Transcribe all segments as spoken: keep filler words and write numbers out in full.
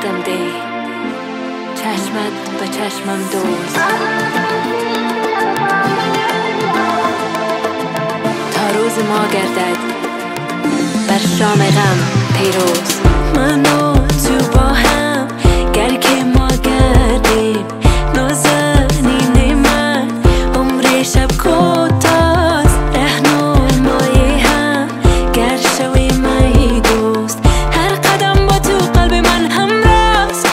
دستم ده، چشمت به چشمم دوست. تا روز ما گردد بر شام غم پیروز. من و تو با هم گر که ما گردیم، نازنین من عمر شب کوتاست. رهنمای هم گر شویم ای دوست، هر قدم با تو قلب من همراست.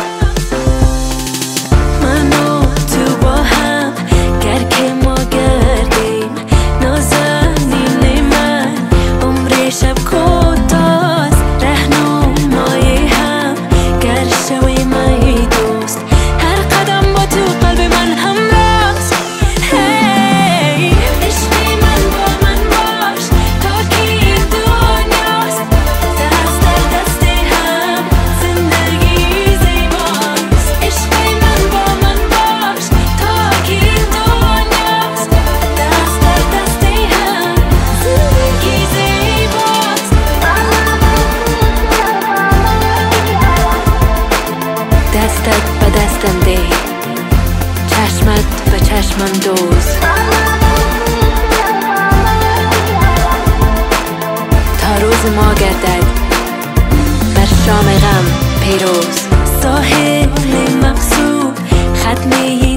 من و تو با هم گر که ما گردیم، نازنین من عمر شب کوتاست. رهنمای هم گر شویم ای دوست، هر قدم با تو قلب من همراست. هی عشق من با من باش تا که این دنیاست. دست در دست هم زندگی زیباست. عشق من با من باش تا که این دنیاست. دست در دست هم زندگی زیباست. دستت به دستم ده، چشمت به چشمم دوست. تا روز ما گردد بر شام غم پیروز. ساحل مقصود ختمه